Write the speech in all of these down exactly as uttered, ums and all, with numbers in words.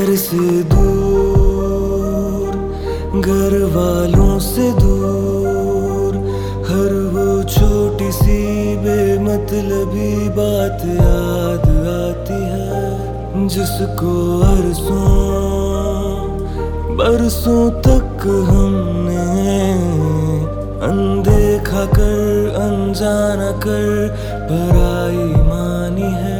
घर से दूर, घर वालों से दूर, हर वो छोटी सी बेमतलबी बात याद आती है, जिसको अरसों बरसों तक हमने अनदेखा कर, अनजाना कर पराई मानी है।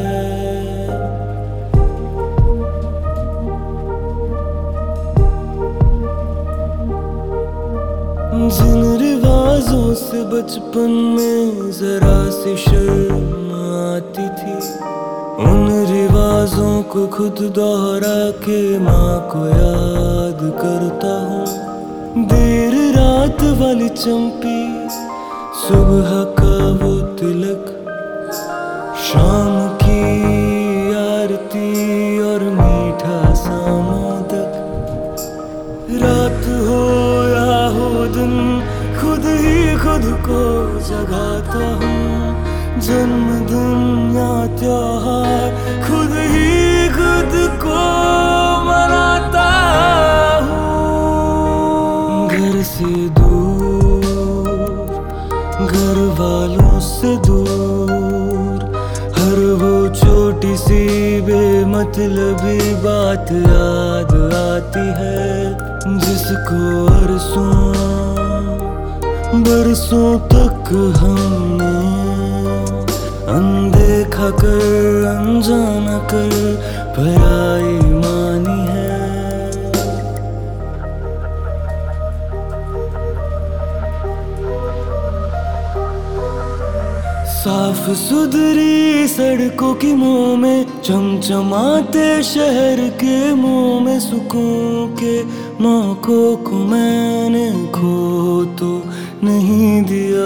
जिन रिवाजों से बचपन में जरा सी शर्म आती थी, उन रिवाजों को खुद दोहरा के माँ को याद करता हूँ। देर रात वाली चंपी, सुबह का वो तिलक, शाम की आरती और मीठा सा मोदक, रात हो या हो दिन, खुद ही खुद को जगाता हूँ। जन्मदिन या त्योहार, खुद ही खुद को मनाता हूँ। घर से दूर, घर वालों से दूर, हर वो छोटी सी बेमतलबी बात याद आती है, जिसको अरसों बरसों तक हमने अनदेखा कर, अनजाना कर पराई मानी है। साफ सुथरी सड़कों की मुंह में, चमचमाते शहर के मुंह में, सुकून के मौकों को मैंने खो तो नहीं दिया।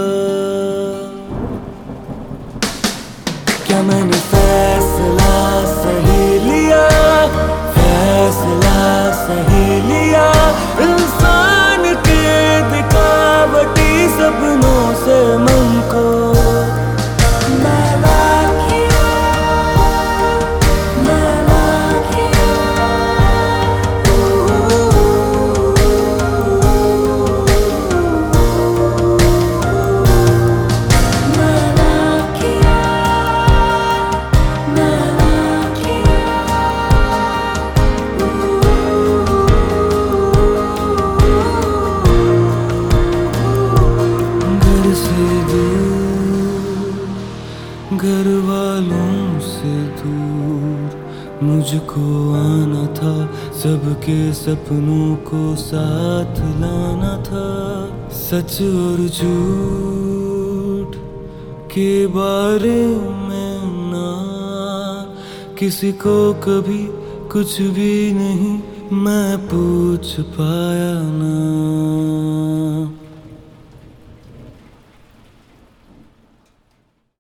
क्या मैंने फैसला सही लिया, फैसला सही लिया, इंसान के दिखावटी सपनों से मन को घर वालों से दूर, मुझको आना था, सबके सपनों को साथ लाना था। सच और झूठ के बारे में ना किसी को कभी कुछ भी नहीं मैं पूछ पाया ना।